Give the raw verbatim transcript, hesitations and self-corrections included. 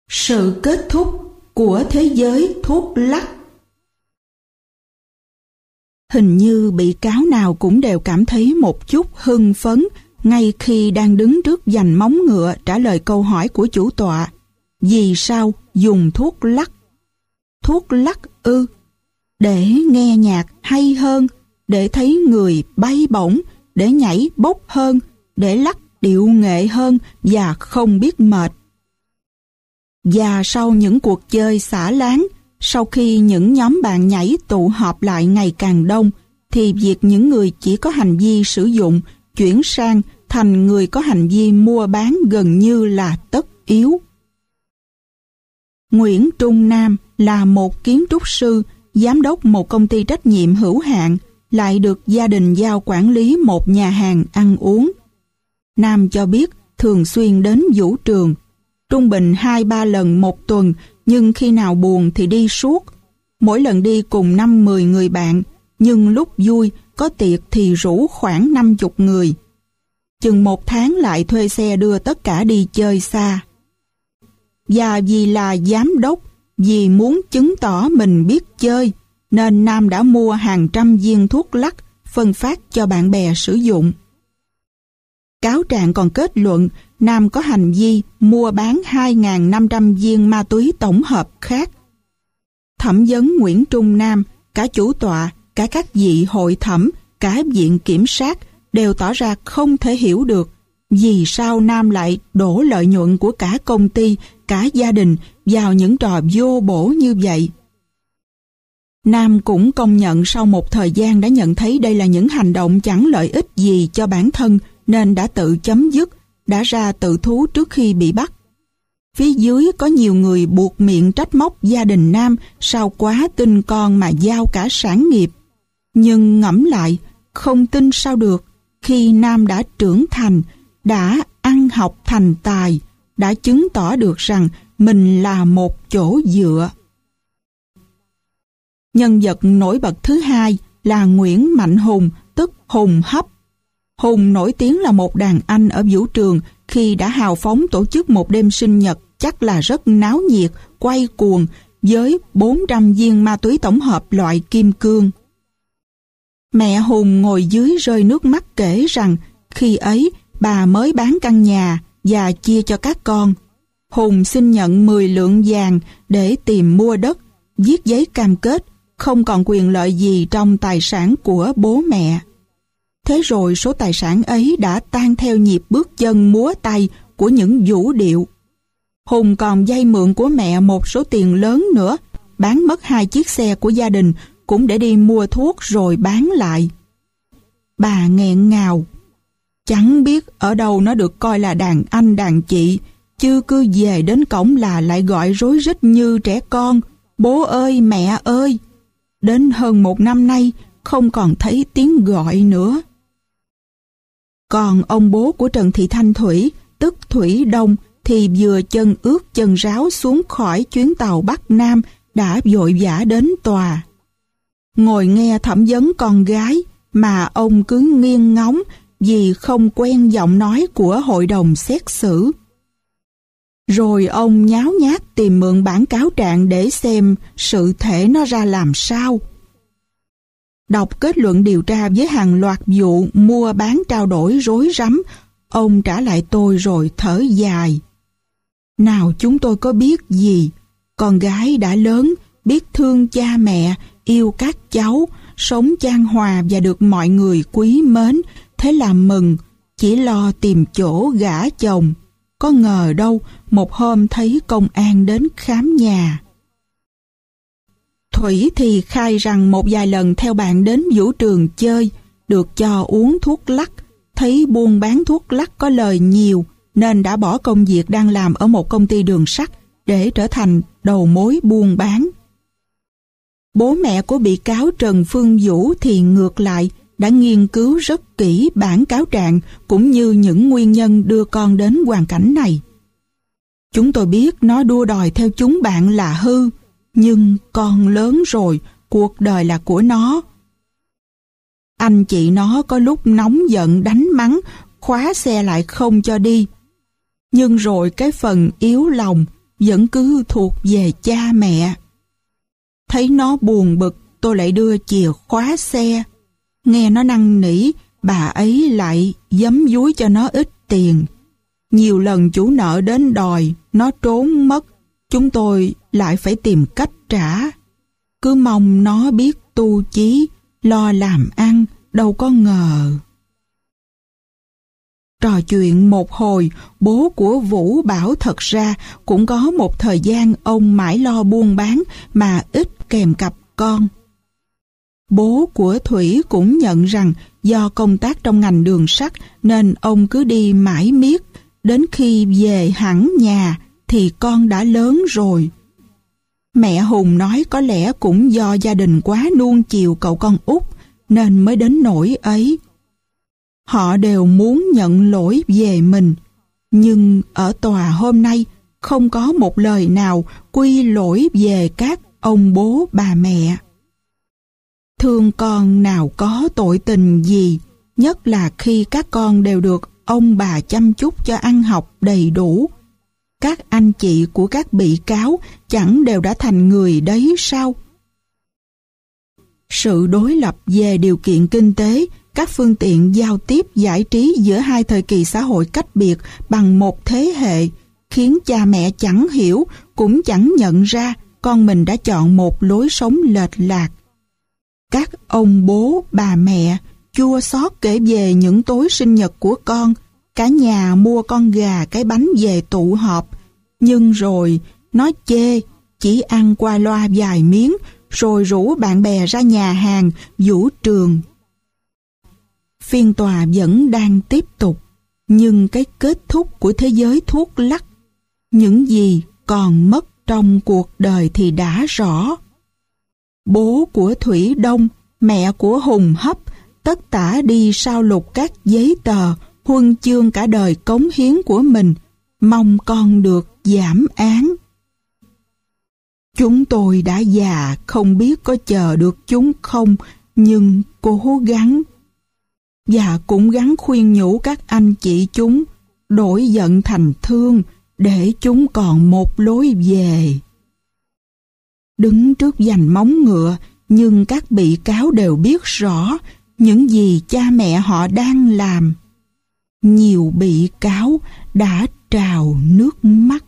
Sự kết thúc của thế giới thuốc lắc. Hình như bị cáo nào cũng đều cảm thấy một chút hưng phấn ngay khi đang đứng trước giành móng ngựa trả lời câu hỏi của chủ tọa. Vì sao dùng thuốc lắc? Thuốc lắc ư? Để nghe nhạc hay hơn, để thấy người bay bổng, để nhảy bốc hơn, để lắc điệu nghệ hơn và không biết mệt. Và sau những cuộc chơi xả láng, sau khi những nhóm bạn nhảy tụ họp lại ngày càng đông, thì việc những người chỉ có hành vi sử dụng chuyển sang thành người có hành vi mua bán gần như là tất yếu. Nguyễn Trung Nam là một kiến trúc sư, giám đốc một công ty trách nhiệm hữu hạn, lại được gia đình giao quản lý một nhà hàng ăn uống. Nam cho biết thường xuyên đến vũ trường, trung bình hai ba lần một tuần, nhưng khi nào buồn thì đi suốt. Mỗi lần đi cùng năm mười người bạn, nhưng lúc vui, có tiệc thì rủ khoảng năm chục người. Chừng một tháng lại thuê xe đưa tất cả đi chơi xa. Và vì là giám đốc, vì muốn chứng tỏ mình biết chơi, nên Nam đã mua hàng trăm viên thuốc lắc, phân phát cho bạn bè sử dụng. Cáo trạng còn kết luận Nam có hành vi mua bán hai nghìn năm trăm viên ma túy tổng hợp khác. Thẩm vấn Nguyễn Trung Nam, cả chủ tọa, cả các vị hội thẩm, cả viện kiểm sát đều tỏ ra không thể hiểu được vì sao Nam lại đổ lợi nhuận của cả công ty, cả gia đình vào những trò vô bổ như vậy. Nam cũng công nhận sau một thời gian đã nhận thấy đây là những hành động chẳng lợi ích gì cho bản thân nên đã tự chấm dứt, đã ra tự thú trước khi bị bắt. Phía dưới có nhiều người buộc miệng trách móc gia đình Nam sao quá tin con mà giao cả sản nghiệp. Nhưng ngẫm lại, không tin sao được, khi Nam đã trưởng thành, đã ăn học thành tài, đã chứng tỏ được rằng mình là một chỗ dựa. Nhân vật nổi bật thứ hai là Nguyễn Mạnh Hùng, tức Hùng Hấp. Hùng nổi tiếng là một đàn anh ở vũ trường khi đã hào phóng tổ chức một đêm sinh nhật chắc là rất náo nhiệt, quay cuồng với bốn trăm viên ma túy tổng hợp loại kim cương. Mẹ Hùng ngồi dưới rơi nước mắt kể rằng khi ấy bà mới bán căn nhà và chia cho các con. Hùng xin nhận mười lượng vàng để tìm mua đất, viết giấy cam kết không còn quyền lợi gì trong tài sản của bố mẹ. Thế rồi số tài sản ấy đã tan theo nhịp bước chân múa tay của những vũ điệu. Hùng còn vay mượn của mẹ một số tiền lớn nữa, bán mất hai chiếc xe của gia đình cũng để đi mua thuốc rồi bán lại. Bà nghẹn ngào. Chẳng biết ở đâu nó được coi là đàn anh đàn chị, chứ cứ về đến cổng là lại gọi rối rít như trẻ con, bố ơi mẹ ơi. Đến hơn một năm nay không còn thấy tiếng gọi nữa. Còn ông bố của Trần Thị Thanh Thủy, tức Thủy Đông, thì vừa chân ướt chân ráo xuống khỏi chuyến tàu Bắc Nam đã vội vã đến tòa. Ngồi nghe thẩm vấn con gái mà ông cứ nghiêng ngóng vì không quen giọng nói của hội đồng xét xử. Rồi ông nháo nhác tìm mượn bản cáo trạng để xem sự thể nó ra làm sao. Đọc kết luận điều tra với hàng loạt vụ mua bán trao đổi rối rắm, ông trả lại tôi rồi thở dài. Nào chúng tôi có biết gì, con gái đã lớn, biết thương cha mẹ, yêu các cháu, sống chan hòa và được mọi người quý mến, thế là mừng, chỉ lo tìm chỗ gả chồng. Có ngờ đâu, một hôm thấy công an đến khám nhà. Thủy thì khai rằng một vài lần theo bạn đến vũ trường chơi, được cho uống thuốc lắc, thấy buôn bán thuốc lắc có lời nhiều, nên đã bỏ công việc đang làm ở một công ty đường sắt để trở thành đầu mối buôn bán. Bố mẹ của bị cáo Trần Phương Vũ thì ngược lại, đã nghiên cứu rất kỹ bản cáo trạng cũng như những nguyên nhân đưa con đến hoàn cảnh này. Chúng tôi biết nó đua đòi theo chúng bạn là hư, nhưng con lớn rồi, cuộc đời là của nó. Anh chị nó có lúc nóng giận đánh mắng, khóa xe lại không cho đi. Nhưng rồi cái phần yếu lòng, vẫn cứ thuộc về cha mẹ. Thấy nó buồn bực, tôi lại đưa chìa khóa xe. Nghe nó năn nỉ, bà ấy lại giấm dúi cho nó ít tiền. Nhiều lần chủ nợ đến đòi, nó trốn mất. Chúng tôi lại phải tìm cách trả. Cứ mong nó biết tu chí, lo làm ăn, đâu có ngờ. Trò chuyện một hồi, bố của Vũ bảo thật ra cũng có một thời gian ông mãi lo buôn bán mà ít kèm cặp con. Bố của Thủy cũng nhận rằng do công tác trong ngành đường sắt nên ông cứ đi mãi miết, đến khi về hẳn nhà thì con đã lớn rồi. Mẹ Hùng nói có lẽ cũng do gia đình quá nuông chiều cậu con út nên mới đến nỗi ấy. Họ đều muốn nhận lỗi về mình, nhưng ở tòa hôm nay không có một lời nào quy lỗi về các ông bố bà mẹ. Thương con nào có tội tình gì, nhất là khi các con đều được ông bà chăm chút cho ăn học đầy đủ. Các anh chị của các bị cáo chẳng đều đã thành người đấy sao? Sự đối lập về điều kiện kinh tế, các phương tiện giao tiếp giải trí giữa hai thời kỳ xã hội cách biệt bằng một thế hệ, khiến cha mẹ chẳng hiểu cũng chẳng nhận ra con mình đã chọn một lối sống lệch lạc. Các ông bố, bà mẹ chua xót kể về những tối sinh nhật của con, cả nhà mua con gà cái bánh về tụ họp, nhưng rồi nó chê, chỉ ăn qua loa vài miếng, rồi rủ bạn bè ra nhà hàng, vũ trường. Phiên tòa vẫn đang tiếp tục, nhưng cái kết thúc của thế giới thuốc lắc, những gì còn mất trong cuộc đời thì đã rõ. Bố của Thủy Đông, mẹ của Hùng Hấp, tất tả đi sao lục các giấy tờ, huân chương cả đời cống hiến của mình, mong con được giảm án. Chúng tôi đã già, không biết có chờ được chúng không, nhưng cố gắng. Và cũng gắng khuyên nhủ các anh chị chúng, đổi giận thành thương, để chúng còn một lối về. Đứng trước vành móng ngựa, nhưng các bị cáo đều biết rõ những gì cha mẹ họ đang làm. Nhiều bị cáo đã trào nước mắt.